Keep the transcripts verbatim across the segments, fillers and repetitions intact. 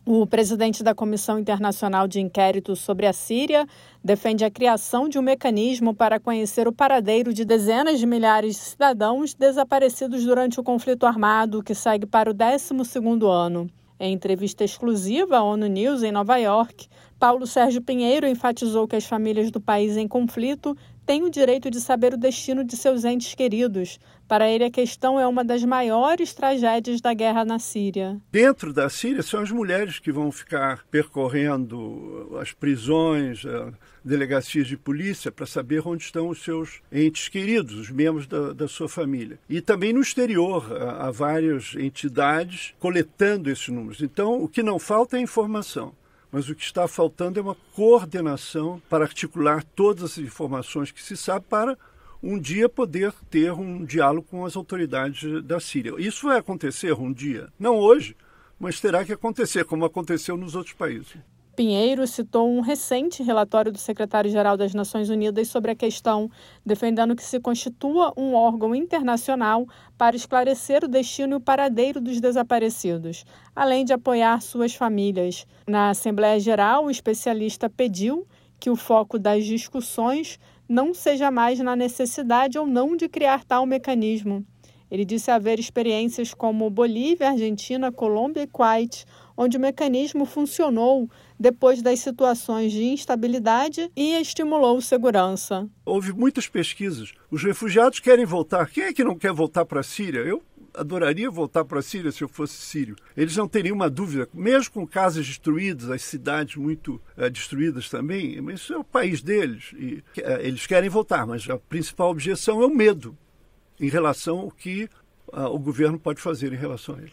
O presidente da Comissão Internacional de Inquérito sobre a Síria defende a criação de um mecanismo para conhecer o paradeiro de dezenas de milhares de cidadãos desaparecidos durante o conflito armado, que segue para o décimo segundo ano. Em entrevista exclusiva à ONU News em Nova York, Paulo Sérgio Pinheiro enfatizou que as famílias do país em conflito têm o direito de saber o destino de seus entes queridos. Para ele, a questão é uma das maiores tragédias da guerra na Síria. Dentro da Síria, são as mulheres que vão ficar percorrendo as prisões, delegacias de polícia, para saber onde estão os seus entes queridos, os membros da, da sua família. E também no exterior, há várias entidades coletando esses números. Então, o que não falta é informação. Mas o que está faltando é uma coordenação para articular todas as informações que se sabe para um dia poder ter um diálogo com as autoridades da Síria. Isso vai acontecer um dia, não hoje, mas terá que acontecer, como aconteceu nos outros países. Pinheiro citou um recente relatório do secretário-geral das Nações Unidas sobre a questão, defendendo que se constitua um órgão internacional para esclarecer o destino e o paradeiro dos desaparecidos, além de apoiar suas famílias. Na Assembleia Geral, o especialista pediu que o foco das discussões não seja mais na necessidade ou não de criar tal mecanismo. Ele disse haver experiências como Bolívia, Argentina, Colômbia e Kuwait, onde o mecanismo funcionou depois das situações de instabilidade e estimulou segurança. Houve muitas pesquisas. Os refugiados querem voltar. Quem é que não quer voltar para a Síria? Eu adoraria voltar para a Síria se eu fosse sírio. Eles não teriam uma dúvida, mesmo com casas destruídas, as cidades muito uh, destruídas também, mas isso é o país deles. E, uh, eles querem voltar, mas a principal objeção é o medo em relação ao que uh, o governo pode fazer em relação a eles.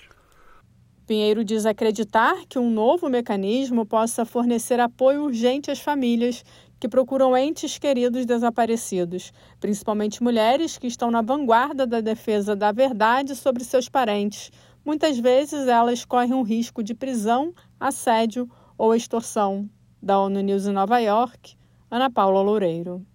Pinheiro diz acreditar que um novo mecanismo possa fornecer apoio urgente às famílias que procuram entes queridos desaparecidos, principalmente mulheres que estão na vanguarda da defesa da verdade sobre seus parentes. Muitas vezes elas correm um risco de prisão, assédio ou extorsão. Da ONU News em Nova York, Ana Paula Loureiro.